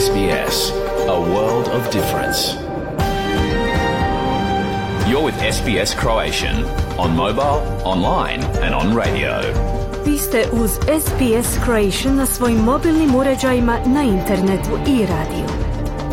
SBS, a world of difference. You're with SBS Croatian on mobile, online and on radio. Vi ste uz SBS Croatian na svojim mobilnim uređajima, na internetu i radiju.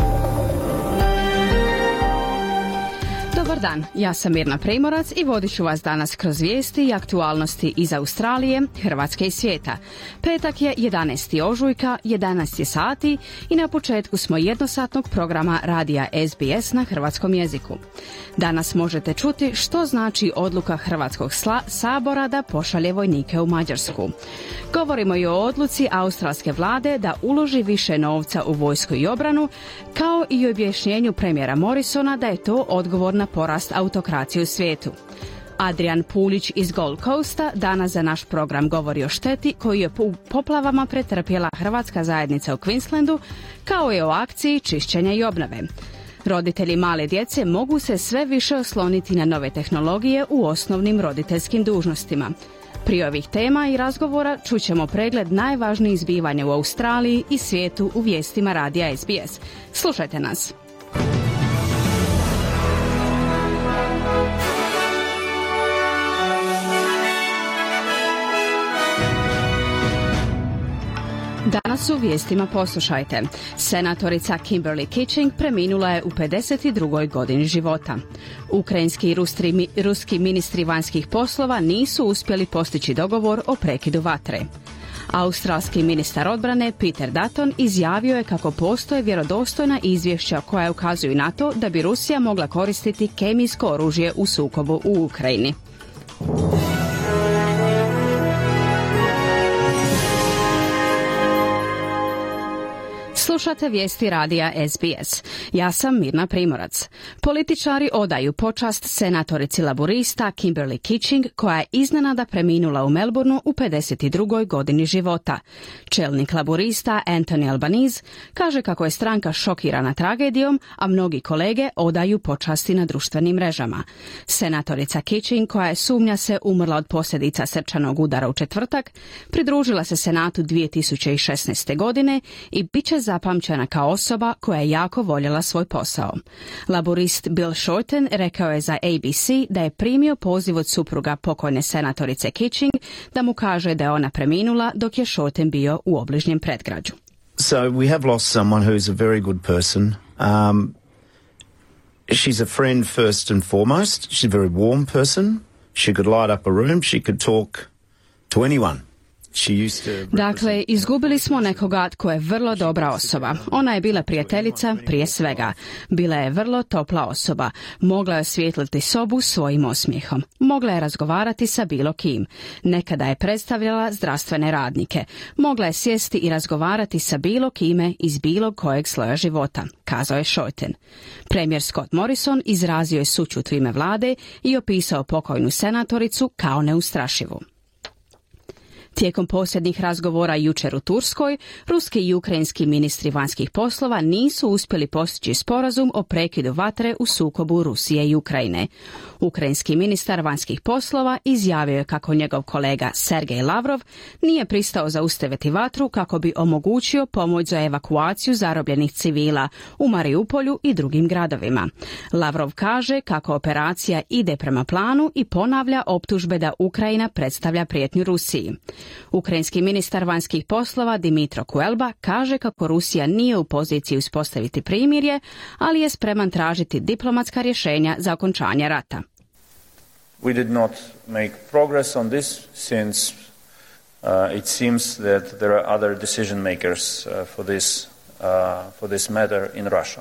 Dobar dan, ja sam Mirna Primorac i vodit ću vas danas kroz vijesti i aktualnosti iz Australije, Hrvatske i svijeta. Petak je 11. ožujka, 11 je sati i na početku smo jednosatnog programa radija SBS na hrvatskom jeziku. Danas možete čuti što znači odluka Hrvatskog sabora da pošalje vojnike u Mađarsku. Govorimo i o odluci australske vlade da uloži više novca u vojsku i obranu, kao i o objašnjenju premijera Morrisona da je to odgovor na porast autokracije u svijetu. Adrian Pulić iz Gold Coasta danas za naš program govori o šteti koju je u poplavama pretrpjela hrvatska zajednica u Queenslandu, kao i o akciji čišćenja i obnove. Roditelji male djece mogu se sve više osloniti na nove tehnologije u osnovnim roditeljskim dužnostima. Prije ovih tema i razgovora čućemo pregled najvažnijih zbivanja u Australiji i svijetu u vijestima radija SBS. Slušajte nas. Danas u vijestima poslušajte. Senatorica Kimberly Kitching preminula je u 52. godini života. Ukrajinski i ruski ministri vanjskih poslova nisu uspjeli postići dogovor o prekidu vatre. Australski ministar odbrane Peter Dutton izjavio je kako postoje vjerodostojna izvješća koja ukazuju na to da bi Rusija mogla koristiti kemijsko oružje u sukobu u Ukrajini. Slušate vijesti radija SBS. Ja sam Mirna Primorac. Političari odaju počast senatorici laborista Kimberly Kitching, koja je iznenada preminula u Melbourneu u 52. godini života. Čelnik laborista Anthony Albanese kaže kako je stranka šokirana tragedijom, a mnogi kolege odaju počasti na društvenim mrežama. Senatorica Kitching, koja je sumnja se umrla od posljedica srčanog udara u četvrtak, pridružila se Senatu 2016. godine i bit će zapamćena kao osoba koja je jako voljela svoj posao. Laborist Bill Shorten rekao je za ABC da je primio poziv od supruga pokojne senatorice Kitching da mu kaže da je ona preminula dok je Shorten bio u obližnjem predgrađu. So we have lost someone who is a very good person. She's a friend first and foremost. She's a very warm person. She could light up a room. She could talk to anyone. Dakle, izgubili smo nekoga tko je vrlo dobra osoba. Ona je bila prijateljica prije svega. Bila je vrlo topla osoba. Mogla je osvijetliti sobu svojim osmijehom. Mogla je razgovarati sa bilo kim. Nekada je predstavljala zdravstvene radnike. Mogla je sjesti i razgovarati sa bilo kime iz bilo kojeg sloja života, kazao je Shorten. Premijer Scott Morrison izrazio je sućut u ime vlade i opisao pokojnu senatoricu kao neustrašivu. Tijekom posljednjih razgovora jučer u Turskoj, ruski i ukrajinski ministri vanjskih poslova nisu uspjeli postići sporazum o prekidu vatre u sukobu Rusije i Ukrajine. Ukrajinski ministar vanjskih poslova izjavio je kako njegov kolega Sergej Lavrov nije pristao zaustaviti vatru kako bi omogućio pomoć za evakuaciju zarobljenih civila u Mariupolju i drugim gradovima. Lavrov kaže kako operacija ide prema planu i ponavlja optužbe da Ukrajina predstavlja prijetnju Rusiji. Ukrajinski ministar vanjskih poslova Dmytro Kuleba kaže kako Rusija nije u poziciji uspostaviti primirje, ali je spreman tražiti diplomatska rješenja za okončanje rata. We did not make progress on this since it seems that there are other decision makers for this matter in Russia.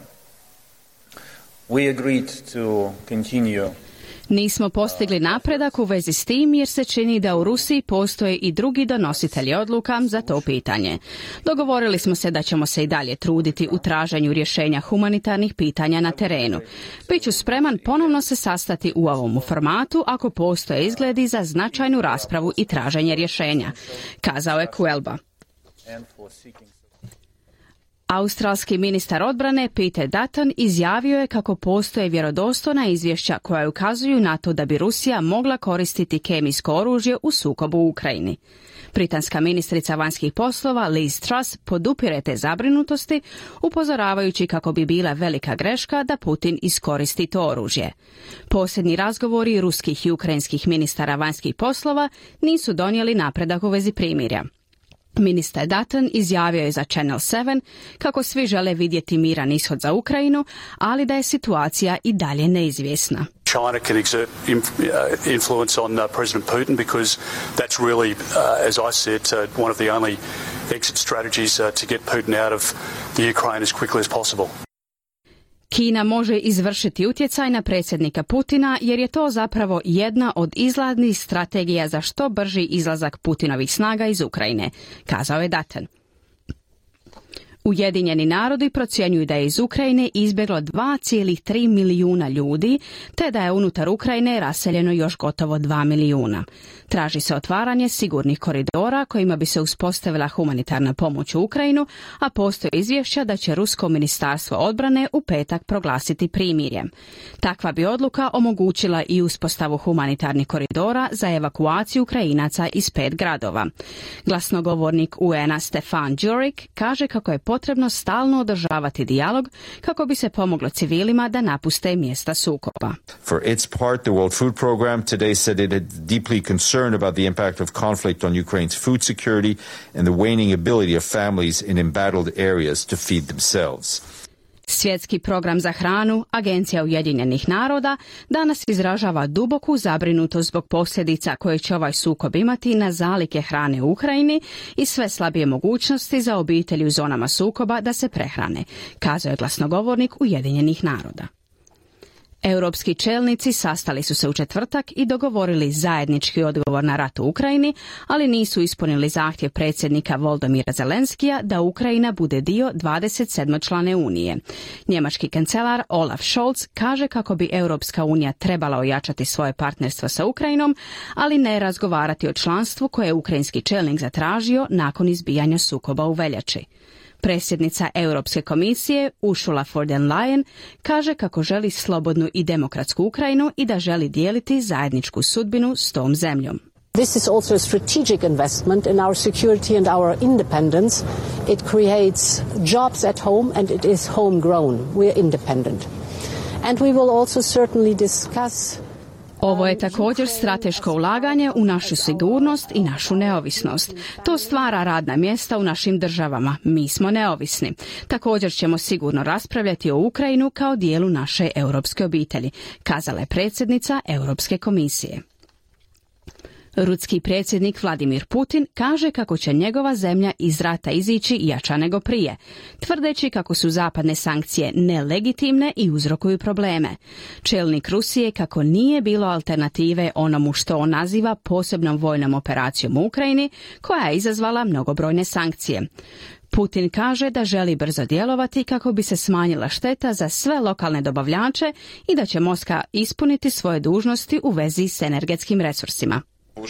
We agreed to continue. Nismo postigli napredak u vezi s tim jer se čini da u Rusiji postoje i drugi donositelji odluka za to pitanje. Dogovorili smo se da ćemo se i dalje truditi u traženju rješenja humanitarnih pitanja na terenu. Biću spreman ponovno se sastati u ovom formatu ako postoje izgledi za značajnu raspravu i traženje rješenja, kazao je Kuleba. Australski ministar odbrane Peter Dutton izjavio je kako postoje vjerodostojna izvješća koja ukazuju na to da bi Rusija mogla koristiti kemijsko oružje u sukobu u Ukrajini. Britanska ministrica vanjskih poslova Liz Truss podupire te zabrinutosti, upozoravajući kako bi bila velika greška da Putin iskoristi to oružje. Posljednji razgovori ruskih i ukrajinskih ministara vanjskih poslova nisu donijeli napredak u vezi primirja. Ministar Dutton izjavio je za Channel 7 kako svi žele vidjeti miran ishod za Ukrajinu, ali da je situacija i dalje neizvjesna. China can exert influence on President Putin because that's really, as I said, one of the only exit strategies to get Putin out of the Ukraine as quickly as possible. Kina može izvršiti utjecaj na predsjednika Putina jer je to zapravo jedna od izlaznih strategija za što brži izlazak Putinovih snaga iz Ukrajine, kazao je Dutton. Ujedinjeni narodi procjenjuju da je iz Ukrajine izbjeglo 2,3 milijuna ljudi, te da je unutar Ukrajine raseljeno još gotovo 2 milijuna. Traži se otvaranje sigurnih koridora kojima bi se uspostavila humanitarna pomoć u Ukrajinu, a postoje izvješća da će Rusko ministarstvo odbrane u petak proglasiti primirje. Takva bi odluka omogućila i uspostavu humanitarnih koridora za evakuaciju Ukrajinaca iz 5 gradova. Glasnogovornik UN-a Stefan Dujarric kaže kako je potrebno stalno održavati dijalog kako bi se pomoglo civilima da napuste mjesta sukoba. For its part, the World Food Programme today said it had deeply concerned about the impact of conflict on Ukraine's food security and the waning ability of families in embattled areas to feed themselves. Svjetski program za hranu, Agencija Ujedinjenih naroda, danas izražava duboku zabrinutost zbog posljedica koje će ovaj sukob imati na zalihe hrane u Ukrajini i sve slabije mogućnosti za obitelji u zonama sukoba da se prehrane, kazao je glasnogovornik Ujedinjenih naroda. Europski čelnici sastali su se u četvrtak i dogovorili zajednički odgovor na rat u Ukrajini, ali nisu ispunili zahtjev predsjednika Volodymyra Zelenskija da Ukrajina bude dio 27-člane Unije. Njemački kancelar Olaf Scholz kaže kako bi Europska unija trebala ojačati svoje partnerstvo sa Ukrajinom, ali ne razgovarati o članstvu koje je ukrajinski čelnik zatražio nakon izbijanja sukoba u veljači. Predsjednica Europske komisije Ursula von der Leyen kaže kako želi slobodnu i demokratsku Ukrajinu i da želi dijeliti zajedničku sudbinu s tom zemljom. This is also a strategic investment in our security and our independence. It creates jobs at home and it is homegrown. We are independent. And we will also certainly discuss. Ovo je također strateško ulaganje u našu sigurnost i našu neovisnost. To stvara radna mjesta u našim državama. Mi smo neovisni. Također ćemo sigurno raspravljati o Ukrajinu kao dijelu naše europske obitelji, kazala je predsjednica Europske komisije. Ruski predsjednik Vladimir Putin kaže kako će njegova zemlja iz rata izići jača nego prije, tvrdeći kako su zapadne sankcije nelegitimne i uzrokuju probleme. Čelnik Rusije kako nije bilo alternative onomu što on naziva posebnom vojnom operacijom u Ukrajini, koja je izazvala mnogobrojne sankcije. Putin kaže da želi brzo djelovati kako bi se smanjila šteta za sve lokalne dobavljače i da će Moskva ispuniti svoje dužnosti u vezi s energetskim resursima.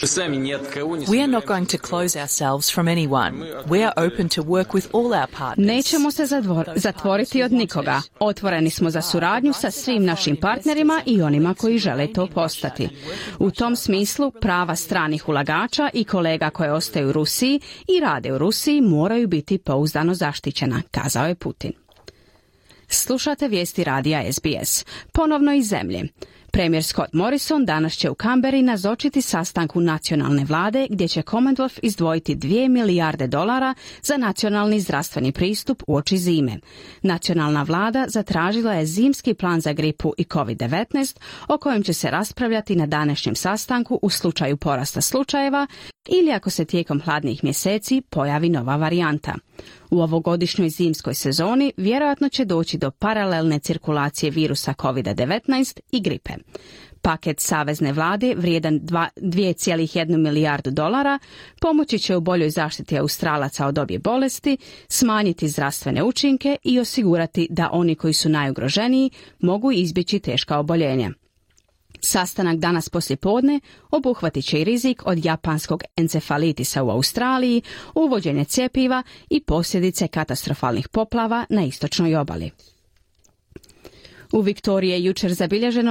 We are not going to close ourselves from anyone. We are open to work with all our partners. Nećemo se zatvoriti od nikoga. Otvoreni smo za suradnju sa svim našim partnerima i onima koji žele to postati. U tom smislu prava stranih ulagača i kolega koje ostaju u Rusiji i rade u Rusiji moraju biti pouzdano zaštićena, kazao je Putin. Slušate vijesti radija SBS. Ponovno iz zemlje. Premijer Scott Morrison danas će u Canberri nazočiti sastanku nacionalne vlade gdje će Commonwealth izdvojiti $2 milijarde za nacionalni zdravstveni pristup uoči zime. Nacionalna vlada zatražila je zimski plan za gripu i COVID-19 o kojem će se raspravljati na današnjem sastanku u slučaju porasta slučajeva ili ako se tijekom hladnih mjeseci pojavi nova varijanta. U ovogodišnjoj zimskoj sezoni vjerojatno će doći do paralelne cirkulacije virusa COVID-19 i gripe. Paket savezne vlade vrijedan $2,1 milijardu pomoći će u boljoj zaštiti Australaca od obje bolesti, smanjiti zdravstvene učinke i osigurati da oni koji su najugroženiji mogu izbjeći teška oboljenja. Sastanak danas poslijepodne obuhvatit će i rizik od japanskog encefalitisa u Australiji, uvođenje cjepiva i posljedice katastrofalnih poplava na istočnoj obali. U Viktoriji je jučer zabilježeno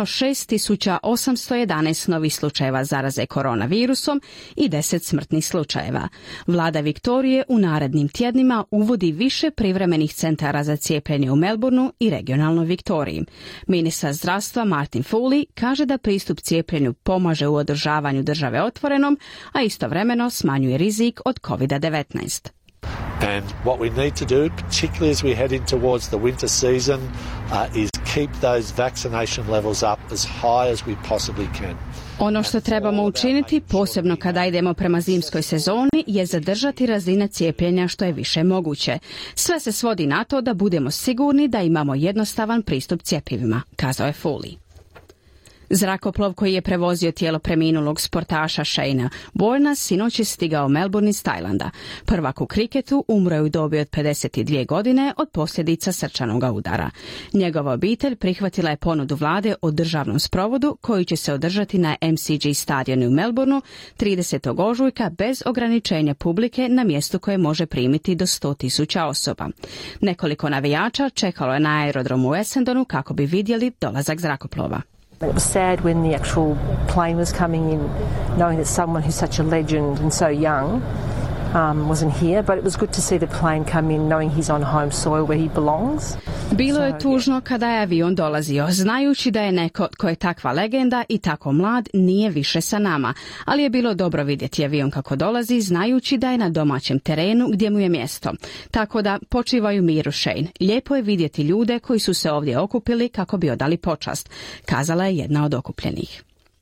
6.811 novih slučajeva zaraze koronavirusom i 10 smrtnih slučajeva. Vlada Viktorije u narednim tjednima uvodi više privremenih centara za cijepljenje u Melbourneu i regionalnoj Viktoriji. Ministar zdravstva Martin Foley kaže da pristup cijepljenju pomaže u održavanju države otvorenom, a istovremeno smanjuje rizik od COVID-19. And what we need to do, particularly as we head in towards the winter season, is keep those vaccination levels up as high as we possibly can. Ono što trebamo učiniti, posebno kada idemo prema zimskoj sezoni, je zadržati razine cijepljenja što je više moguće. Sve se svodi na to da budemo sigurni da imamo jednostavan pristup cjepivima, kazao je Foley. Zrakoplov koji je prevozio tijelo preminulog sportaša Shayna Bourna sinoć je stigao u Melbourne iz Tajlanda. Prvak u kriketu umro je u dobi od 52 godine od posljedica srčanog udara. Njegova obitelj prihvatila je ponudu vlade o državnom sprovodu koji će se održati na MCG stadionu u Melbourneu 30. ožujka bez ograničenja publike na mjestu koje može primiti do 100.000 osoba. Nekoliko navijača čekalo je na aerodromu u Essendonu kako bi vidjeli dolazak zrakoplova. It was sad when the actual plane was coming in, knowing that someone who's such a legend and so young wasn't here, but it was good to see the plane come in knowing he's on home soil where he belongs. Bilo je tužno kada je avion dolazio, znajući da je neko tko je takva legenda i tako mlad nije više sa nama, ali je bilo dobro vidjeti avion kako dolazi, znajući da je na domaćem terenu gdje mu je mjesto. Tako da počivaju miru, Shane. Lijepo je vidjeti ljude koji su se ovdje okupili kako bi odali počast, kazala je jedna od okupljenih.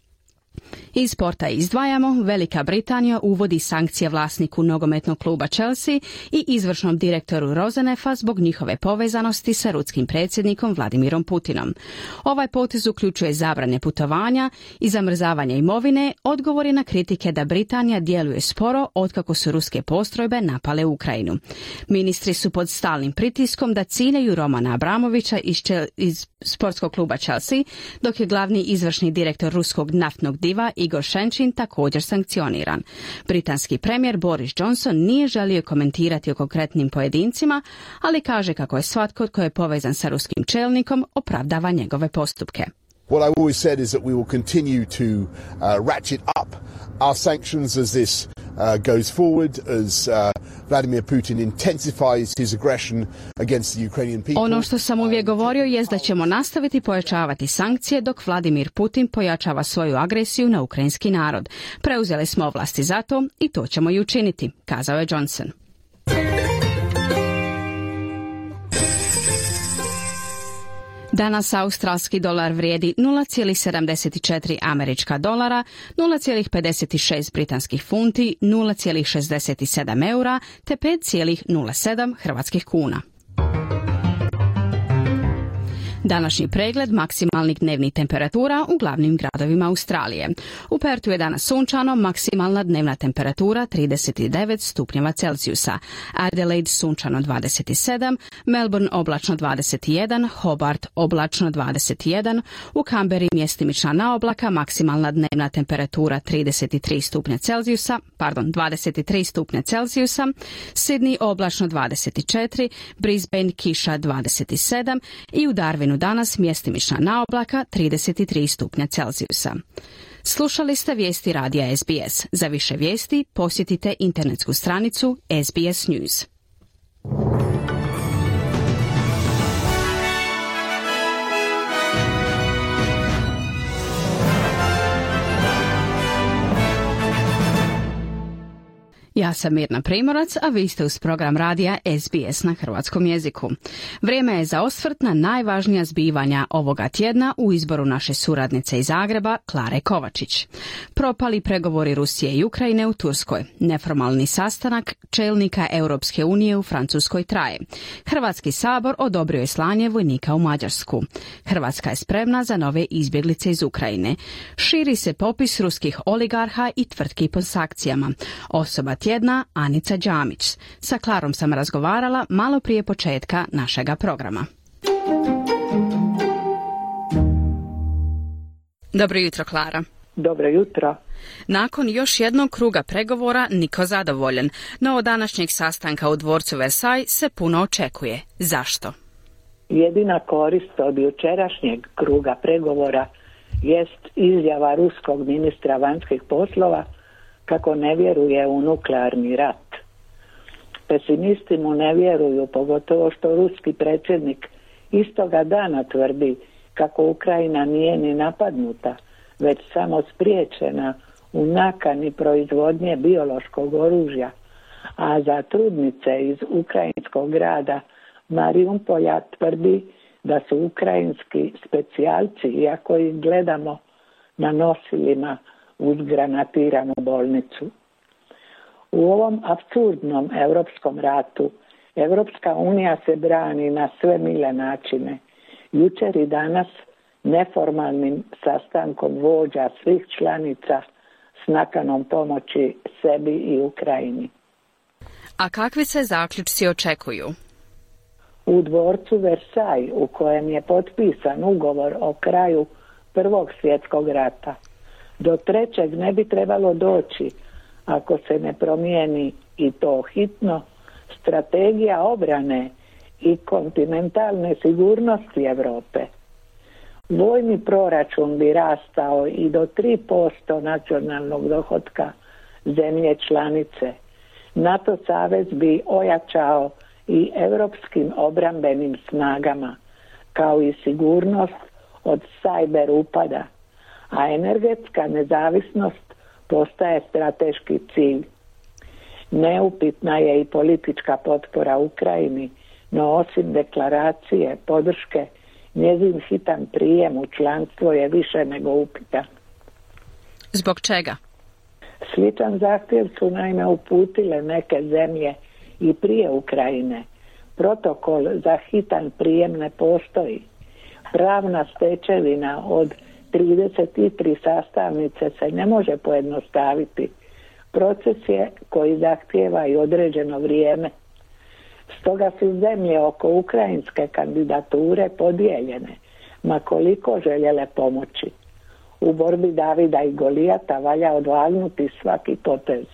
Iz sporta izdvajamo, Velika Britanija uvodi sankcije vlasniku nogometnog kluba Chelsea i izvršnom direktoru Rozenefa zbog njihove povezanosti sa ruskim predsjednikom Vladimirom Putinom. Ovaj potez uključuje zabrane putovanja i zamrzavanje imovine, odgovori na kritike da Britanija djeluje sporo otkako su ruske postrojbe napale Ukrajinu. Ministri su pod stalnim pritiskom da ciljaju Romana Abramovića iz sportskog kluba Chelsea, dok je glavni izvršni direktor ruskog naftnog diva Igor Šenčin također sankcioniran. Britanski premijer Boris Johnson nije želio komentirati o konkretnim pojedincima, ali kaže kako je svatko tko je povezan sa ruskim čelnikom opravdava njegove postupke. What I've always said is that we will continue to ratchet up our sanctions as this goes forward, as Vladimir Putin intensifies his aggression against the Ukrainian people. Ono što sam uvijek govorio je da ćemo nastaviti pojačavati sankcije dok Vladimir Putin pojačava svoju agresiju na ukrajinski narod. Preuzeli smo ovlasti za to i to ćemo i učiniti, kazao je Johnson. Danas australski dolar vrijedi 0,74 američka dolara, 0,56 britanskih funti, 0,67 eura te 5,07 hrvatskih kuna. Današnji pregled maksimalnih dnevnih temperatura u glavnim gradovima Australije. U Perthu je danas sunčano, maksimalna dnevna temperatura 39 stupnjeva Celzijusa. Adelaide sunčano 27, Melbourne oblačno 21, Hobart oblačno 21, u Canberri mjestimična naoblaka, maksimalna dnevna temperatura 23 stupnja Celzijusa, 23 stupnja Celzijusa, Sydney oblačno 24, Brisbane kiša 27 i u Darwinu danas mjestimična naoblaka 33 stupnja Celzijusa. Slušali ste vijesti radija SBS. Za više vijesti posjetite internetsku stranicu SBS News. Ja sam Mirna Primorac, a vi ste uz program radija SBS na hrvatskom jeziku. Vrijeme je za osvrt na najvažnija zbivanja ovoga tjedna u izboru naše suradnice iz Zagreba, Klare Kovačić. Propali pregovori Rusije i Ukrajine u Turskoj. Neformalni sastanak čelnika Europske unije u Francuskoj traje. Hrvatski sabor odobrio je slanje vojnika u Mađarsku. Hrvatska je spremna za nove izbjeglice iz Ukrajine. Širi se popis ruskih oligarha i tvrtki pod sankcijama. Osoba tjedna Anica Đamić. Sa Klarom sam razgovarala malo prije početka našega programa. Dobro jutro, Klara. Dobro jutro. Nakon još jednog kruga pregovora niko zadovoljan, no od današnjeg sastanka u dvorcu Versailles se puno očekuje. Zašto? Jedina korist od jučerašnjeg kruga pregovora jest izjava ruskog ministra vanjskih poslova kako ne vjeruje u nuklearni rat. Pesimisti mu ne vjeruju, pogotovo što ruski predsjednik istoga dana tvrdi kako Ukrajina nije ni napadnuta, već samo spriječena u nakani proizvodnje biološkog oružja, a za trudnice iz ukrajinskog grada Mariupolja tvrdi da su ukrajinski specijalci, iako ih gledamo na nosilima uz granatiranu bolnicu. U ovom apsurdnom europskom ratu Europska unija se brani na sve mile načine. Jučer i danas neformalnim sastankom vođa svih članica s nakanom pomoći sebi i Ukrajini. A kakvi se zaključci očekuju? U dvorcu Versailles, u kojem je potpisan ugovor o kraju Prvog svjetskog rata, do trećeg ne bi trebalo doći ako se ne promijeni, i to hitno, strategija obrane i kontinentalne sigurnosti Europe. Vojni proračun bi rastao i do 3% nacionalnog dohotka zemlje članice. NATO savez bi ojačao i europskim obrambenim snagama, kao i sigurnost od sajber upada, a energetska nezavisnost postaje strateški cilj. Neupitna je i politička potpora Ukrajini, no osim deklaracije podrške, njezin hitan prijem u članstvo je više nego upitan. Zbog čega? Sličan zahtjev su naime uputile neke zemlje i prije Ukrajine. Protokol za hitan prijem ne postoji. Pravna stečevina od 33 sastavnice se ne može pojednostaviti. Proces je koji zahtijeva i određeno vrijeme. Stoga su zemlje oko ukrajinske kandidature podijeljene, ma koliko željele pomoći. U borbi Davida i Golijata valja odvagnuti svaki potez.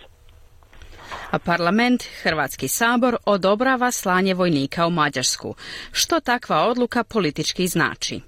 A parlament, Hrvatski sabor, odobrava slanje vojnika u Mađarsku. Što takva odluka politički znači?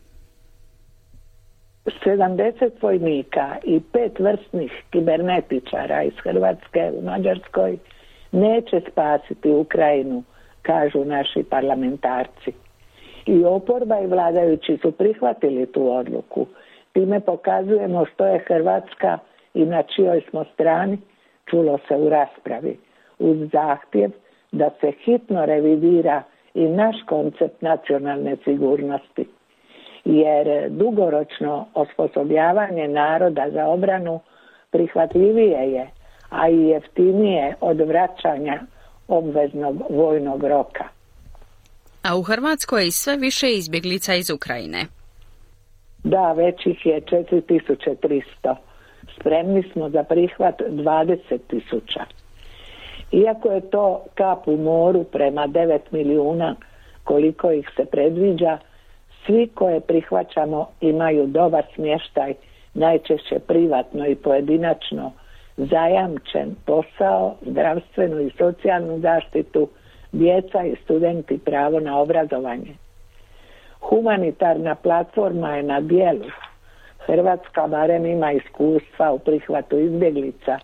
70 vojnika i 5 vrsnih kibernetičara iz Hrvatske u Mađarskoj neće spasiti Ukrajinu, kažu naši parlamentarci. I oporba i vladajući su prihvatili tu odluku. Time pokazujemo što je Hrvatska i na čijoj smo strani, čulo se u raspravi, uz zahtjev da se hitno revidira i naš koncept nacionalne sigurnosti. Jer dugoročno osposobljavanje naroda za obranu prihvatljivije je, a i jeftinije od vraćanja obveznog vojnog roka. A u Hrvatskoj je sve više izbjeglica iz Ukrajine. Da, već ih je 4300. Spremni smo za prihvat 20.000. Iako je to kap u moru prema 9 milijuna koliko ih se predviđa, svi koje prihvaćamo imaju dobar smještaj, najčešće privatno i pojedinačno, zajamčen posao, zdravstvenu i socijalnu zaštitu, djeca i studenti pravo na obrazovanje. Humanitarna platforma je na djelu. Hrvatska barem ima iskustva u prihvatu izbjeglica.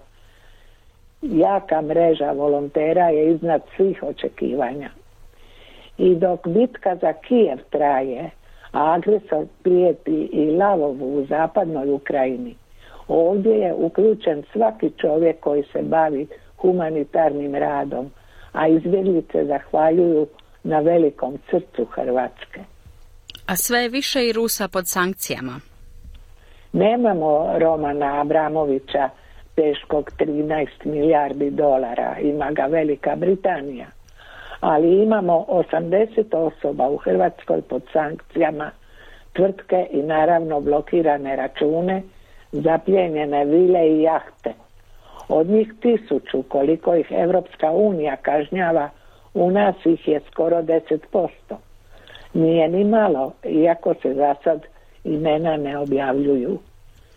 Jaka mreža volontera je iznad svih očekivanja. I dok bitka za Kijev traje, a agresor prijeti i Lavovu u zapadnoj Ukrajini, ovdje je uključen svaki čovjek koji se bavi humanitarnim radom, a izbjeglice zahvaljuju na velikom srcu Hrvatske. A sve je više i Rusa pod sankcijama. Nemamo Romana Abramovića teškog 13 milijardi dolara, ima ga Velika Britanija, ali imamo 80 osoba u Hrvatskoj pod sankcijama, tvrtke i naravno blokirane račune, zapljenjene vile i jahte. Od njih 1000, koliko ih Europska unija kažnjava, u nas ih je skoro 10%. Nije ni malo, iako se za sad imena ne objavljuju.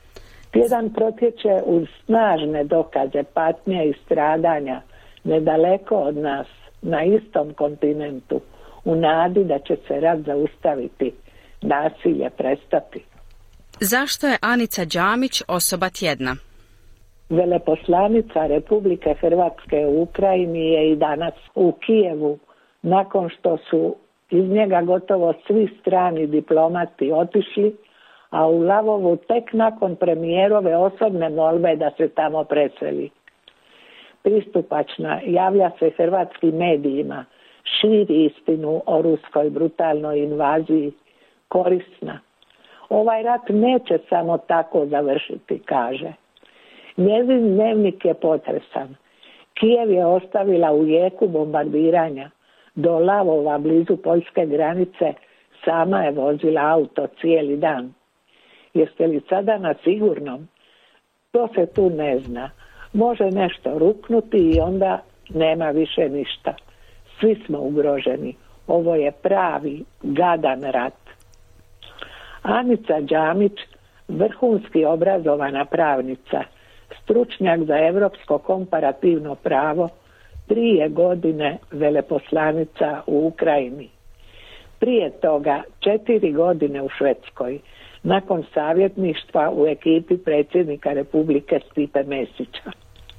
Tjedan protječe uz snažne dokaze patnje i stradanja nedaleko od nas, na istom kontinentu, u nadi da će se rat zaustaviti, nasilje prestati. Zašto je Anica Đamić osoba tjedna? Veleposlanica Republike Hrvatske u Ukrajini je i danas u Kijevu, nakon što su iz njega gotovo svi strani diplomati otišli, a u Lavovu tek nakon premijerove osobne molbe da se tamo preseli. Pristupačna, javlja se hrvatskim medijima, širi istinu o ruskoj brutalnoj invaziji, korisna. Ovaj rat neće samo tako završiti, kaže. Njezin dnevnik je potresan. Kijev je ostavila u jeku bombardiranja. Do Lavova, blizu poljske granice, sama je vozila auto cijeli dan. Jeste li sada na sigurnom? To se tu ne zna. Može nešto ruknuti i onda nema više ništa. Svi smo ugroženi. Ovo je pravi, gadan rat. Anica Đamić, vrhunski obrazovana pravnica, stručnjak za europsko komparativno pravo, 3 je godine veleposlanica u Ukrajini. Prije toga 4 godine u Švedskoj, nakon savjetništva u ekipi predsjednika Republike Stipe Mesića.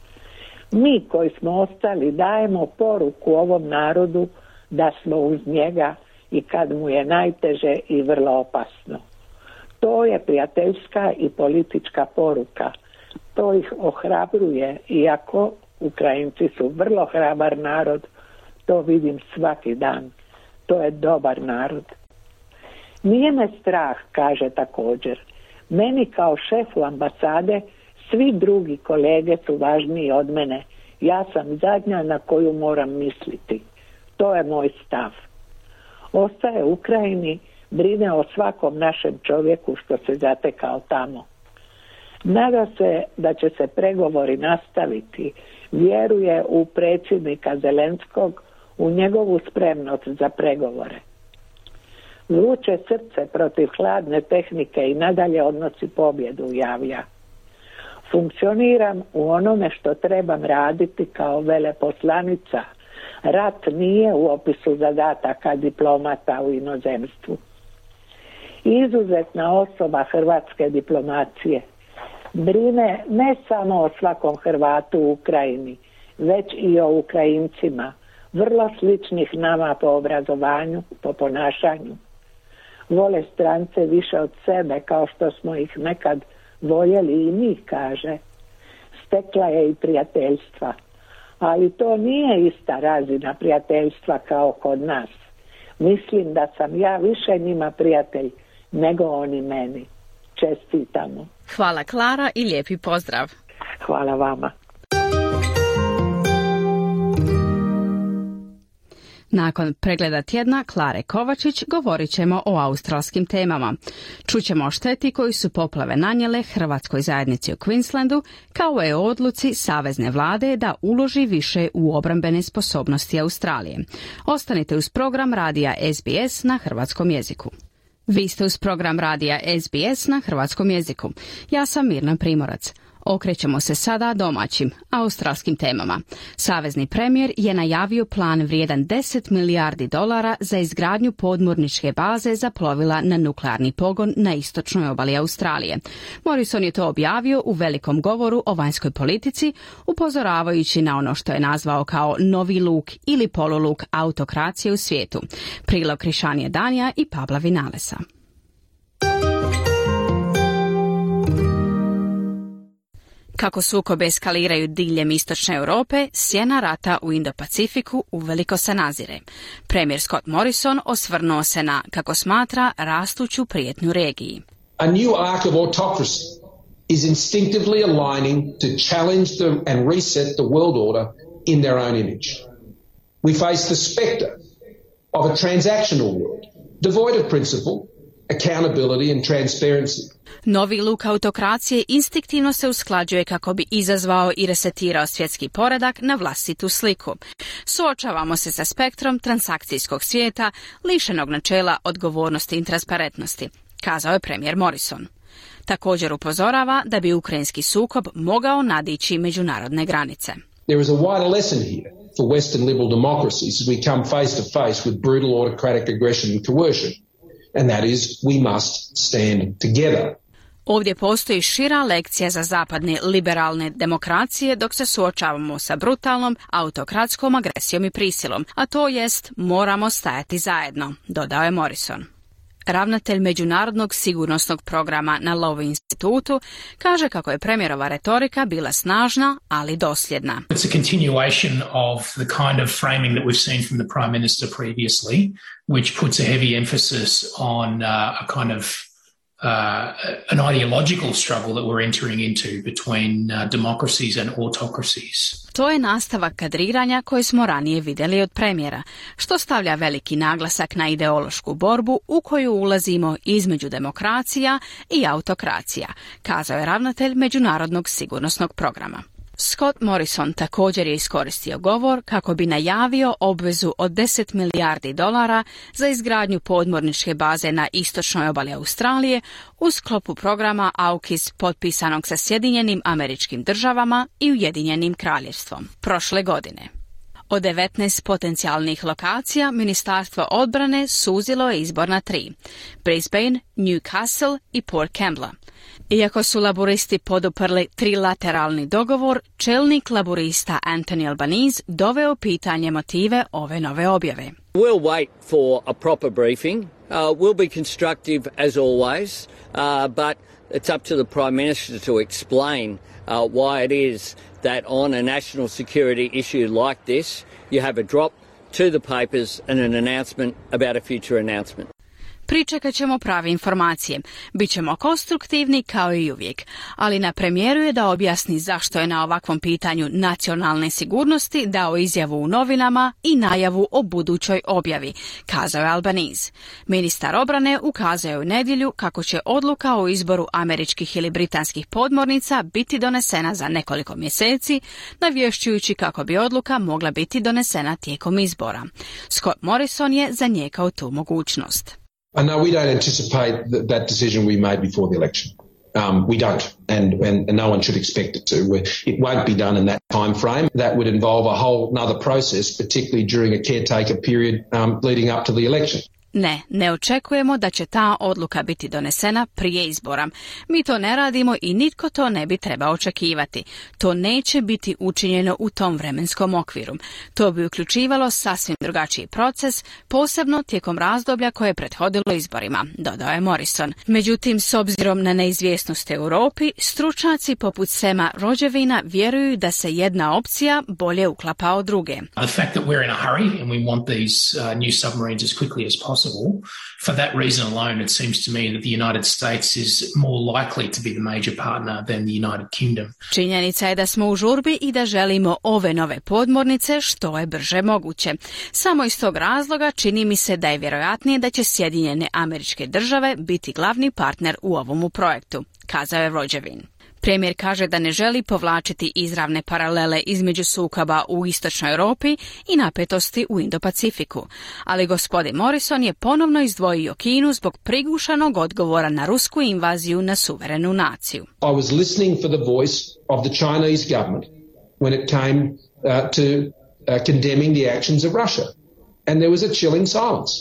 Mi koji smo ostali dajemo poruku ovom narodu da smo uz njega i kad mu je najteže i vrlo opasno. To je prijateljska i politička poruka. To ih ohrabruje, iako Ukrajinci su vrlo hrabar narod, to vidim svaki dan. To je dobar narod. Nije me strah, kaže također. Meni kao šefu ambasade svi drugi kolege su važniji od mene. Ja sam zadnja na koju moram misliti. To je moj stav. Ostaje u Ukrajini, brine o svakom našem čovjeku što se zatekao tamo. Nada se da će se pregovori nastaviti. Vjeruje u predsjednika Zelenskog, u njegovu spremnost za pregovore. Vruće srce protiv hladne tehnike i nadalje odnosi pobjedu, javlja. Funkcioniram u onome što trebam raditi kao veleposlanica. Rat nije u opisu zadataka diplomata u inozemstvu. Izuzetna osoba hrvatske diplomacije. Brine ne samo o svakom Hrvatu u Ukrajini, već i o Ukrajincima, vrlo sličnih nama po obrazovanju, po ponašanju. Vole strance više od sebe, kao što smo ih nekad voljeli i mi, kaže. Stekla je i prijateljstva, ali to nije ista razina prijateljstva kao kod nas. Mislim da sam ja više njima prijatelj nego oni meni. Čestitamo. Hvala Klara i lijepi pozdrav. Hvala vama. Nakon pregleda tjedna Klare Kovačić govorit ćemo o australskim temama. Čućemo o šteti koju su poplave nanijele hrvatskoj zajednici u Queenslandu, kao i o odluci savezne vlade da uloži više u obrambene sposobnosti Australije. Ostanite uz program radija SBS na hrvatskom jeziku. Vi ste uz program radija SBS na hrvatskom jeziku. Ja sam Mirna Primorac. Okrećemo se sada domaćim, australskim temama. Savezni premijer je najavio plan vrijedan $10 milijardi za izgradnju podmorničke baze za plovila na nuklearni pogon na istočnoj obali Australije. Morrison je to objavio u velikom govoru o vanjskoj politici, upozoravajući na ono što je nazvao kao novi luk ili poluluk autokracije u svijetu. Prilog Krišanije Danija i Pabla Vinalesa. Kako sukobe eskaliraju diljem istočne Europe, sjena rata u Indo-Pacifiku uveliko se nazire. Premijer Scott Morrison osvrnuo se na, kako smatra, rastuću prijetnju regiji. A new arc of autocracy is instinctively aligning to challenge and reset the world order in their own image. We face the spectre of a transactional world, devoid of principle, accountability and transparency. Novi luk autokracije instinktivno se usklađuje kako bi izazvao i resetirao svjetski poredak na vlastitu sliku. Suočavamo se sa spektrom transakcijskog svijeta, lišenog načela odgovornosti i transparentnosti, kazao je premijer Morrison. Također upozorava da bi ukrajinski sukob mogao nadići međunarodne granice. There is a wider lesson here for Western liberal democracies as we come face to face with brutal autocratic aggression and coercion, and that is we must stand together. Ovdje postoji šira lekcija za zapadne liberalne demokracije dok se suočavamo sa brutalnom autokratskom agresijom i prisilom, a to jest moramo stajati zajedno, dodao je Morrison. Ravnatelj Međunarodnog sigurnosnog programa na Lowy institutu kaže kako je premijerova retorika bila snažna, ali dosljedna. It's a continuation of the kind of framing that we've seen from the Prime Minister previously, which puts a heavy emphasis on a kind of an ideological struggle that we're entering into between democracies and autocracies. To je nastavak kadriranja koje smo ranije vidjeli od premijera, što stavlja veliki naglasak na ideološku borbu u koju ulazimo između demokracija i autokracija, kazao je ravnatelj Međunarodnog sigurnosnog programa. Scott Morrison također je iskoristio govor kako bi najavio obvezu od $10 milijardi za izgradnju podmorničke baze na istočnoj obali Australije u sklopu programa AUKUS potpisanog sa Sjedinjenim Američkim Državama i Ujedinjenim Kraljevstvom prošle godine. Od 19 potencijalnih lokacija Ministarstvo odbrane suzilo je izbor na 3: Brisbane, Newcastle i Port Kembla. Iako su laburisti poduprli trilateralni dogovor, čelnik laburista Anthony Albanese doveo pitanje motive ove nove objave. We'll wait for a proper briefing. We'll be constructive as always, but it's up to the Prime Minister to explain why it is that on a national security issue like this, you have a drop to the papers and an announcement about a future announcement. Pričekat ćemo prave informacije. Bićemo konstruktivni kao i uvijek, ali na premijeru je da objasni zašto je na ovakvom pitanju nacionalne sigurnosti dao izjavu u novinama i najavu o budućoj objavi, kazao je Albanese. Ministar obrane ukazao je u nedjelju kako će odluka o izboru američkih ili britanskih podmornica biti donesena za nekoliko mjeseci, navješćujući kako bi odluka mogla biti donesena tijekom izbora. Scott Morrison je zanijekao tu mogućnost. No, we don't anticipate that decision we made before the election. We don't, and no one should expect it to. It won't be done in that time frame. That would involve a whole another process, particularly during a caretaker period leading up to the election. Ne očekujemo da će ta odluka biti donesena prije izbora. Mi to ne radimo i nitko to ne bi trebao očekivati. To neće biti učinjeno u tom vremenskom okviru. To bi uključivalo sasvim drugačiji proces, posebno tijekom razdoblja koje je prethodilo izborima, dodao je Morrison. Međutim, s obzirom na neizvjesnost u Europi, stručnjaci poput Sema Rođevina vjeruju da se jedna opcija bolje uklapa od druge. The fact that we're in a hurry and we want these new submarines as quickly as possible. For that reason alone, it seems to me that the United States is more likely to be the major partner than the United Kingdom. Činjenica je da smo u žurbi i da želimo ove nove podmornice što je brže moguće. Samo iz tog razloga čini mi se da je vjerojatnije da će Sjedinjene Američke Države biti glavni partner u ovom projektu, kazao je Rođevin. Premijer kaže da ne želi povlačiti izravne paralele između sukoba u istočnoj Europi i napetosti u Indo-Pacifiku, ali gospodin Morrison je ponovno izdvojio Kinu zbog prigušanog odgovora na rusku invaziju na suverenu naciju. I was listening for the voice of the Chinese government when it came to condemning the actions of Russia, and there was a chilling silence.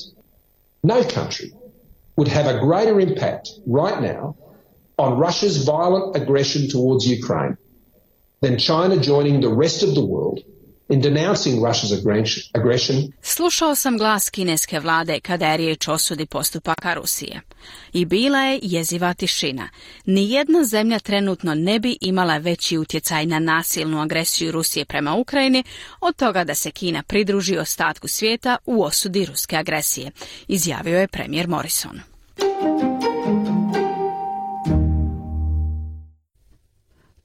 No country would have a greater impact right now on Russia's violent aggression towards Ukraine than China joining the rest of the world in denouncing Russia's aggression. Slušao sam glas kineske vlade kada je riječ o osudi postupaka Rusije. I bila je jeziva tišina. Nijedna zemlja trenutno ne bi imala veći utjecaj na nasilnu agresiju Rusije prema Ukrajini od toga da se Kina pridruži ostatku svijeta u osudi ruske agresije, izjavio je premijer Morrison.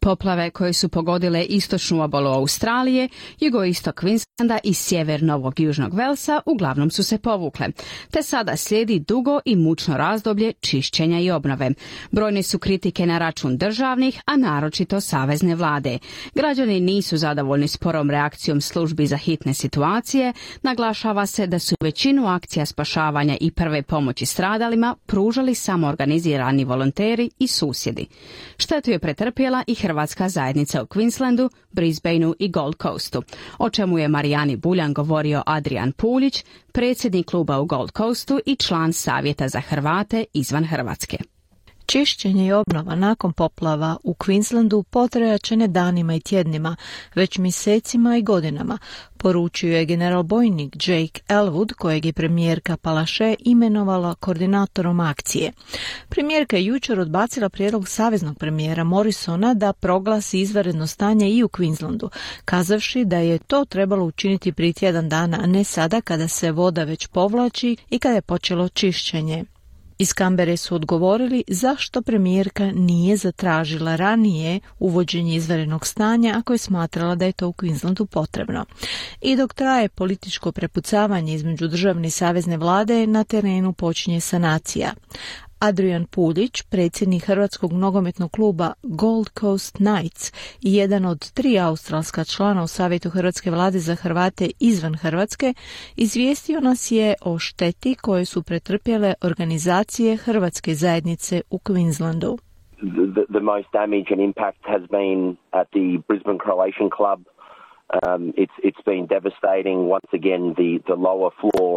Poplave koje su pogodile istočnu obalu Australije, jugoistok Queenslanda i sjever Novog Južnog Velsa uglavnom su se povukle, te sada slijedi dugo i mučno razdoblje čišćenja i obnove. Brojne su kritike na račun državnih, a naročito savezne vlade. Građani nisu zadovoljni sporom reakcijom službi za hitne situacije, naglašava se da su većinu akcija spašavanja i prve pomoći stradalima pružali samo organizirani volonteri i susjedi. Štetu je pretrpjela i hrvatska zajednica u Queenslandu, Brisbaneu i Gold Coastu, o čemu je Marijani Buljan govorio Adrian Puljić, predsjednik kluba u Gold Coastu i član Savjeta za Hrvate izvan Hrvatske. Čišćenje i obnova nakon poplava u Queenslandu potrajat će ne danima i tjednima, već mjesecima i godinama, poručio je generalbojnik Jake Elwood, kojeg je premijerka Palaszczuk imenovala koordinatorom akcije. Premijerka je jučer odbacila prijedlog saveznog premijera Morrisona da proglasi izvanredno stanje i u Queenslandu, kazavši da je to trebalo učiniti prije tjedan dana, a ne sada kada se voda već povlači i kada je počelo čišćenje. Iz Kambere su odgovorili zašto premijerka nije zatražila ranije uvođenje izvanrednog stanja ako je smatrala da je to u Queenslandu potrebno. I dok traje političko prepucavanje između državne i savezne vlade, na terenu počinje sanacija. Adrian Puljić, predsjednik hrvatskog nogometnog kluba Gold Coast Knights i jedan od 3 australska člana u Savjetu hrvatske vlade za Hrvate izvan Hrvatske, izvijestio nas je o šteti koje su pretrpjele organizacije hrvatske zajednice u Queenslandu. The most damage and impact has been at the Brisbane Croatian Club. It's been devastating. Once again, the lower floor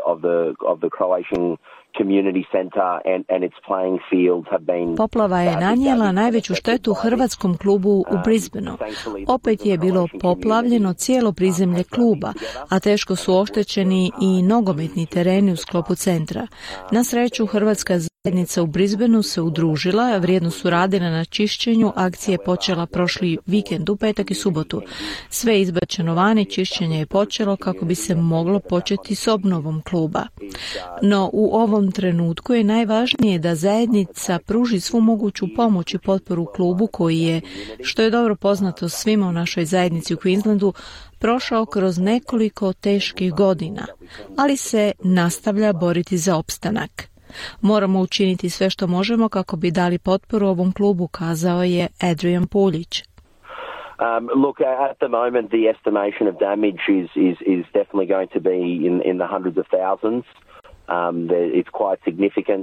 of the Croatian community center and its playing fields have been. Poplava je nanijela najveću štetu hrvatskom klubu u Brisbaneu. Opet je bilo poplavljeno cijelo prizemlje kluba, a teško su oštećeni i nogometni tereni u sklopu centra. Na sreću, hrvatska zajednica u Brisbaneu se udružila, vrijedno su radile na čišćenju, akcija je počela prošli vikend u petak i subotu. Sve je izbačeno vani, čišćenje je počelo kako bi se moglo početi s obnovom kluba. No u ovom trenutku je najvažnije da zajednica pruži svu moguću pomoć i potporu klubu koji je, što je dobro poznato svima u našoj zajednici u Queenslandu, prošao kroz nekoliko teških godina, ali se nastavlja boriti za opstanak. Moramo učiniti sve što možemo kako bi dali potporu ovom klubu, kazao je Adrian Puljić. Look, at the moment, the estimation of damage is definitely going to be in the hundreds of thousands. It's quite significant,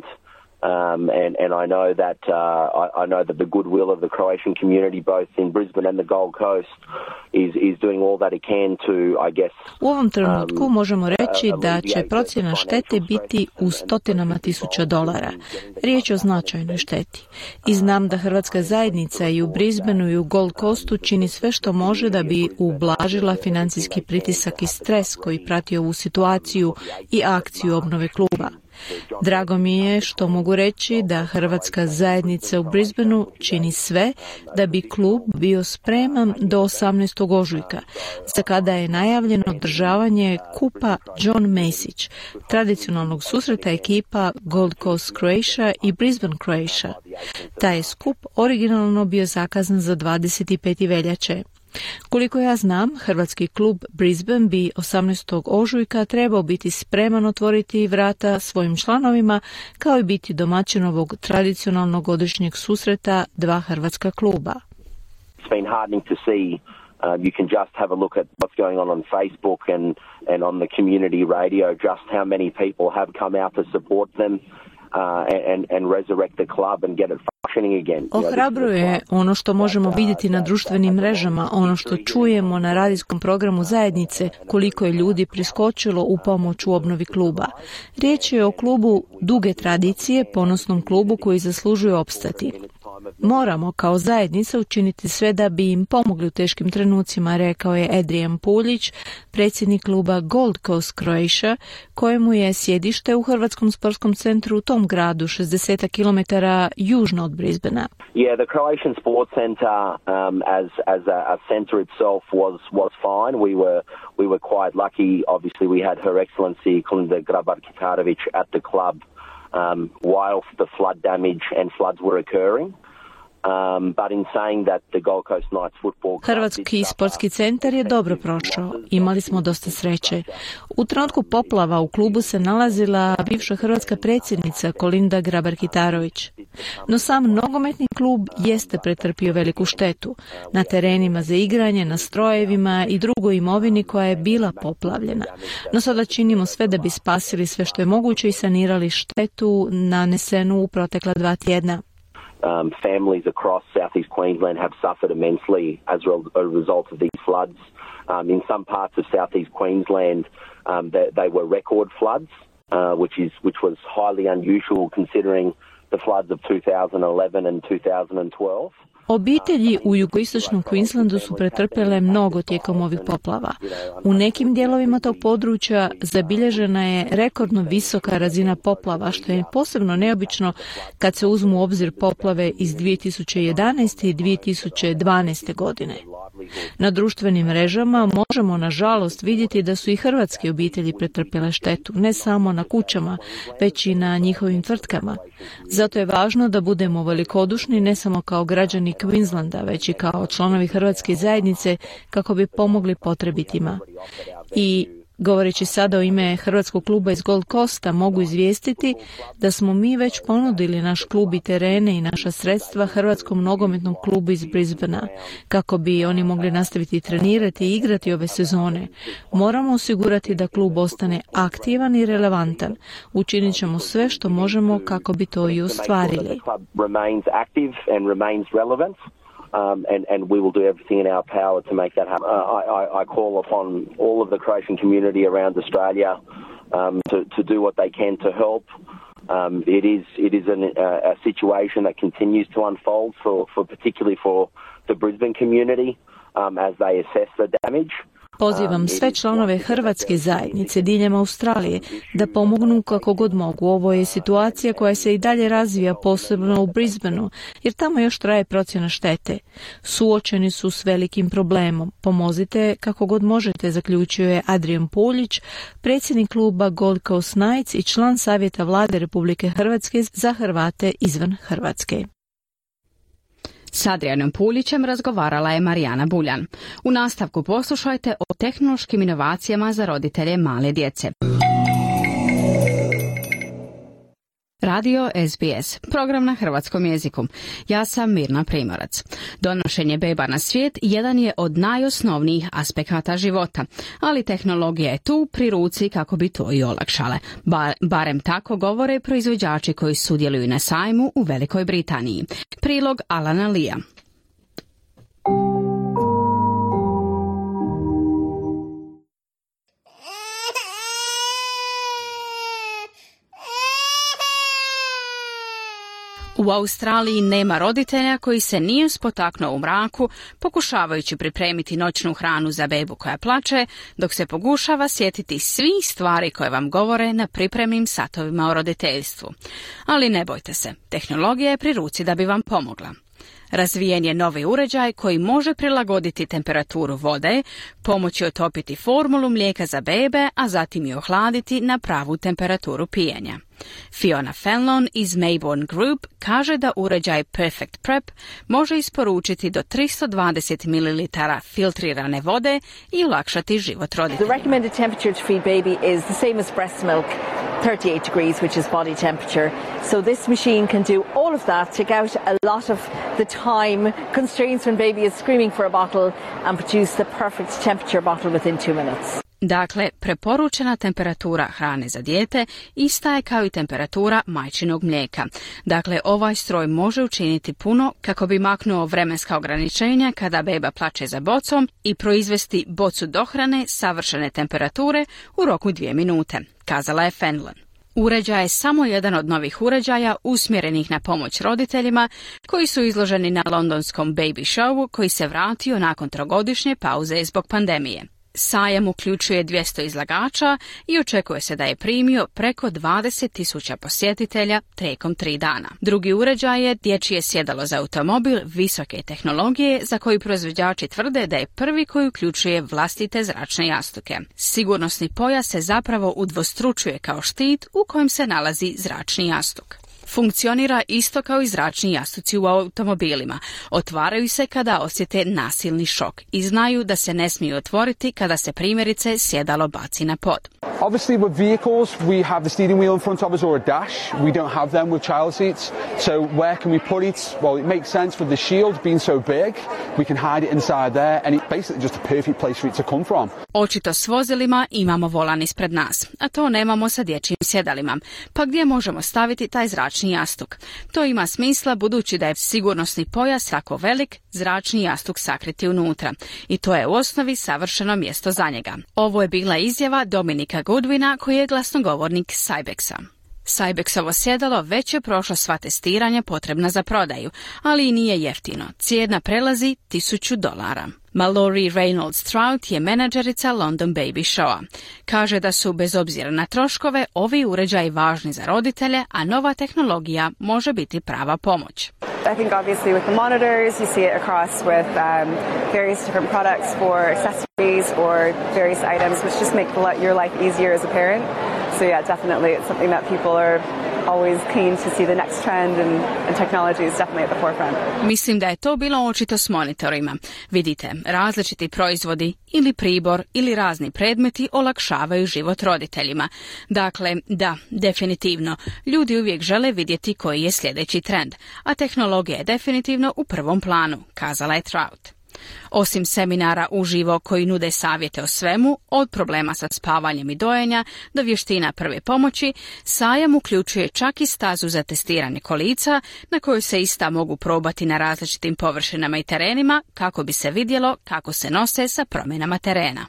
and I know that I know that the goodwill of the Croatian community, both in Brisbane and the Gold Coast, is doing all that it can to, I guess. U ovom trenutku možemo reći da će procjena štete biti u stotinama tisuća dolara. Riječ je o značajnoj šteti. I znam da hrvatska zajednica i u Brisbaneu i u Gold Coastu čini sve što može da bi ublažila financijski pritisak i stres koji prati ovu situaciju i akciju obnove kluba. Drago mi je što mogu reći da hrvatska zajednica u Brisbaneu čini sve da bi klub bio spreman do 18. ožujka, za kada je najavljeno održavanje kupa John Mesić, tradicionalnog susreta ekipa Gold Coast Croatia i Brisbane Croatia. Taj je skup originalno bio zakazan za 25. veljače. Koliko ja znam, hrvatski klub Brisbane bi 18. ožujka trebao biti spreman otvoriti vrata svojim članovima, kao i biti domaćin ovog tradicionalnog godišnjeg susreta dva hrvatska kluba. It's been heartening to see. You can just have a look at what's going on Facebook and on the community radio, just how many people have come out to support them. And resurrect the club and get it functioning again. Ohrabruje ono što možemo vidjeti na društvenim mrežama, ono što čujemo na radijskom programu zajednice, koliko je ljudi priskočilo u pomoć u obnovi kluba. Riječ je o klubu duge tradicije, ponosnom klubu koji zaslužuje opstati. Moramo kao zajednica učiniti sve da bi im pomogli u teškim trenucima, rekao je Adrian Puljić, predsjednik kluba Gold Coast Croatia, kojemu je sjedište u Hrvatskom sportskom centru u tom gradu, 60 km južno od Brisbanea. Yeah, the Croatian Sports Centre as a centre itself was fine. We were quite lucky. Obviously, we had Her Excellency Kolinda Grabar-Kitarović at the club whilst the flood damage and floods were occurring. But in saying that, the Gold Coast Knights Football Club... Hrvatski sportski centar je dobro prošao. Imali smo dosta sreće. U trenutku poplava u klubu se nalazila bivša hrvatska predsjednica Kolinda Grabar-Kitarović. No sam nogometni klub jeste pretrpio veliku štetu. Na terenima za igranje, na strojevima i drugoj imovini koja je bila poplavljena. No sada činimo sve da bi spasili sve što je moguće i sanirali štetu nanesenu u protekla 2 tjedna. Families across southeast Queensland have suffered immensely as a result of these floods. In some parts of southeast Queensland, they were record floods, which was highly unusual considering the floods of 2011 and 2012. Obitelji u jugoistočnom Queenslandu su pretrpjele mnogo tijekom ovih poplava. U nekim dijelovima tog područja zabilježena je rekordno visoka razina poplava, što je posebno neobično kad se uzmu u obzir poplave iz 2011. i 2012. godine. Na društvenim mrežama možemo nažalost vidjeti da su i hrvatske obitelji pretrpjele štetu, ne samo na kućama, već i na njihovim tvrtkama. Zato je važno da budemo velikodušni ne samo kao građani Queenslanda, već i kao članovi hrvatske zajednice kako bi pomogli potrebitima. I govoreći sada o ime Hrvatskog kluba iz Gold Coasta, mogu izvijestiti da smo mi već ponudili naš klub i terene i naša sredstva Hrvatskom nogometnom klubu iz Brisbanea, kako bi oni mogli nastaviti trenirati i igrati ove sezone. Moramo osigurati da klub ostane aktivan i relevantan. Učinit ćemo sve što možemo kako bi to i ostvarili. And we will do everything in our power to make that happen. I call upon all of the Croatian community around Australia to do what they can to help. It is a situation that continues to unfold for particularly for the Brisbane community as they assess the damage. Pozivam sve članove hrvatske zajednice diljem Australije da pomognu kako god mogu. Ovo je situacija koja se i dalje razvija, posebno u Brisbaneu, jer tamo još traje procjena štete. Suočeni su s velikim problemom. Pomozite kako god možete, zaključio je Adrian Puljić, predsjednik kluba Gold Coast Knights i član savjeta vlade Republike Hrvatske za Hrvate izvan Hrvatske. S Adrianom Puljićem razgovarala je Marijana Buljan. U nastavku poslušajte o tehnološkim inovacijama za roditelje male djece. Radio SBS, program na hrvatskom jeziku. Ja sam Mirna Primorac. Donošenje beba na svijet jedan je od najosnovnijih aspekata života, ali tehnologija je tu pri ruci kako bi to i olakšale. Barem tako govore proizvođači koji sudjeluju na sajmu u Velikoj Britaniji. Prilog Alana Lea. U Australiji nema roditelja koji se nije spotaknuo u mraku pokušavajući pripremiti noćnu hranu za bebu koja plače, dok se pokušava sjetiti svih stvari koje vam govore na pripremnim satovima o roditeljstvu. Ali ne bojte se, tehnologija je pri ruci da bi vam pomogla. Razvijen je novi uređaj koji može prilagoditi temperaturu vode, pomoći otopiti formulu mlijeka za bebe, a zatim je ohladiti na pravu temperaturu pijenja. Fiona Fenlon iz Mayborn Group kaže da uređaj Perfect Prep može isporučiti do 320 ml filtrirane vode i olakšati život roditelja. The recommended temperature to feed baby is the same as breast milk, 38 degrees, which is body temperature. So this machine can do all of that, take out a lot of the time constraints when baby is screaming for a bottle and produce the perfect temperature bottle within 2 minutes. Dakle, preporučena temperatura hrane za dijete ista je kao i temperatura majčinog mlijeka. Dakle, ovaj stroj može učiniti puno kako bi maknuo vremenska ograničenja kada beba plače za bocom i proizvesti bocu dohrane savršene temperature u roku 2 minute, kazala je Fenlon. Uređaj je samo jedan od novih uređaja usmjerenih na pomoć roditeljima koji su izloženi na londonskom Baby Showu koji se vratio nakon 3-godišnje pauze zbog pandemije. Sajam uključuje 200 izlagača i očekuje se da je primio preko 20.000 posjetitelja tijekom 3 dana. Drugi uređaj je dječje sjedalo za automobil visoke tehnologije za koji proizvođači tvrde da je prvi koji uključuje vlastite zračne jastuke. Sigurnosni pojas se zapravo udvostručuje kao štit u kojem se nalazi zračni jastuk. Funkcionira isto kao i zračni jastuci u automobilima. Otvaraju se kada osjete nasilni šok i znaju da se ne smiju otvoriti kada se primjerice sjedalo baci na pod. Obviously with vehicles we have the steering wheel in front of us or a dash. We don't have them with child seats. So where can we put it? Well, it makes sense with the Shield being so big. We can hide it inside there and it's basically just a perfect place for it to come from. Očito s vozilima imamo volan ispred nas, a to nemamo sa dječjim sjedalima. Pa gdje možemo staviti taj zračni jastuk? To ima smisla budući da je sigurnosni pojas jako velik, zračni jastuk sakriti unutra. I to je u osnovi savršeno mjesto za njega. Ovo je bila izjava Dominika Goodwina koji je glasnogovornik Cybexa. Cybexovo sjedalo već je prošlo sva testiranja potrebna za prodaju, ali i nije jeftino. Cijena prelazi $1,000. Mallory Reynolds-Trout je menadžerica London Baby Showa. Kaže da su, bez obzira na troškove, ovi uređaji važni za roditelje, a nova tehnologija može biti prava pomoć. I think obviously with the monitors, you see it across with various different products for accessories or various items, which just make your life easier as a parent. So yeah, definitely it's something that people are always keen to see the next trend and technology is definitely at the forefront. Mislim da je to bilo očito s monitorima. Vidite, različiti proizvodi ili pribor ili razni predmeti olakšavaju život roditeljima. Dakle, da, definitivno, ljudi uvijek žele vidjeti koji je sljedeći trend, a tehnologija je definitivno u prvom planu, kazala je Trout. Osim seminara uživo koji nude savjete o svemu, od problema sa spavanjem i dojenja do vještina prve pomoći, sajam uključuje čak i stazu za testiranje kolica na kojoj se ista mogu probati na različitim površinama i terenima kako bi se vidjelo kako se nose sa promjenama terena.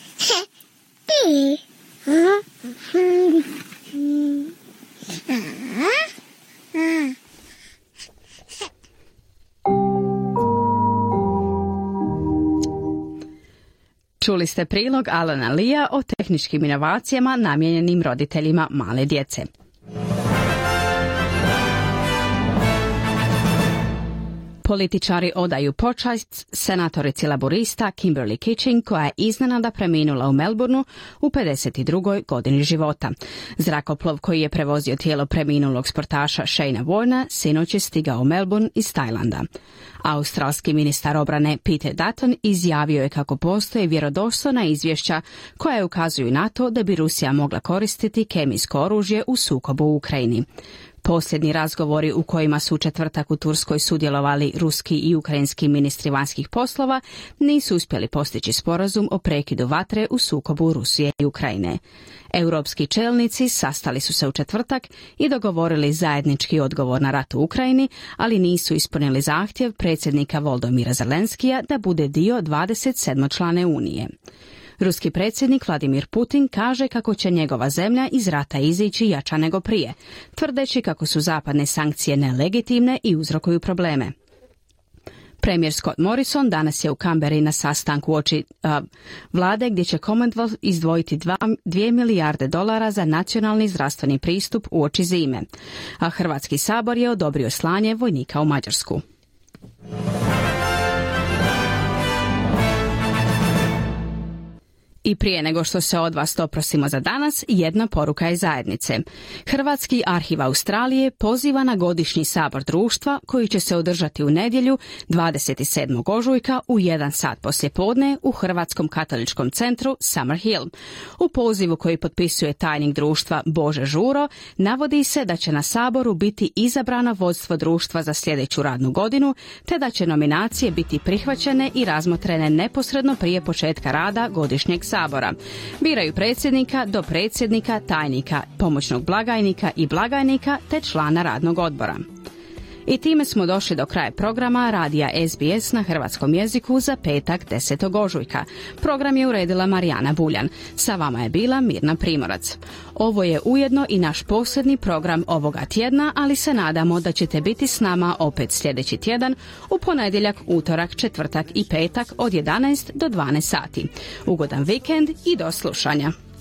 Čuli ste prilog Alana Lea o tehničkim inovacijama namijenjenim roditeljima male djece. Političari odaju počast senatorici laborista Kimberly Kitching, koja je iznenada preminula u Melbourneu u 52. godini života. Zrakoplov koji je prevozio tijelo preminulog sportaša Shayna Warna sinoć je stigao u Melbourne iz Tajlanda. Australski ministar obrane Peter Dutton izjavio je kako postoje vjerodostojna izvješća koja ukazuju na to da bi Rusija mogla koristiti kemijsko oružje u sukobu u Ukrajini. Posljednji razgovori u kojima su u četvrtak u Turskoj sudjelovali ruski i ukrajinski ministri vanjskih poslova nisu uspjeli postići sporazum o prekidu vatre u sukobu Rusije i Ukrajine. Europski čelnici sastali su se u četvrtak i dogovorili zajednički odgovor na rat u Ukrajini, ali nisu ispunili zahtjev predsjednika Volodymyra Zelenskija da bude dio 27-člane Unije. Ruski predsjednik Vladimir Putin kaže kako će njegova zemlja iz rata izići jača nego prije, tvrdeći kako su zapadne sankcije nelegitimne i uzrokuju probleme. Premijer Scott Morrison danas je u Canberri na sastanku uoči vlade gdje će Commonwealth izdvojiti $2 milijarde za nacionalni zdravstveni pristup uoči zime, a Hrvatski sabor je odobrio slanje vojnika u Mađarsku. I prije nego što se od vas oprostimo za danas, jedna poruka iz zajednice. Hrvatski arhiv Australije poziva na godišnji sabor društva koji će se održati u nedjelju 27. ožujka u 1 sat poslijepodne u Hrvatskom katoličkom centru Summerhill. U pozivu koji potpisuje tajnik društva Bože Žuro navodi se da će na saboru biti izabrano vodstvo društva za sljedeću radnu godinu, te da će nominacije biti prihvaćene i razmotrene neposredno prije početka rada godišnjeg sabora. Biraju predsjednika, dopredsjednika, tajnika, pomoćnog blagajnika i blagajnika te člana radnog odbora. I time smo došli do kraja programa radija SBS na hrvatskom jeziku za petak 10. ožujka. Program je uredila Marijana Buljan. Sa vama je bila Mirna Primorac. Ovo je ujedno i naš posljednji program ovoga tjedna, ali se nadamo da ćete biti s nama opet sljedeći tjedan u ponedjeljak, utorak, četvrtak i petak od 11 do 12 sati. Ugodan vikend i do slušanja.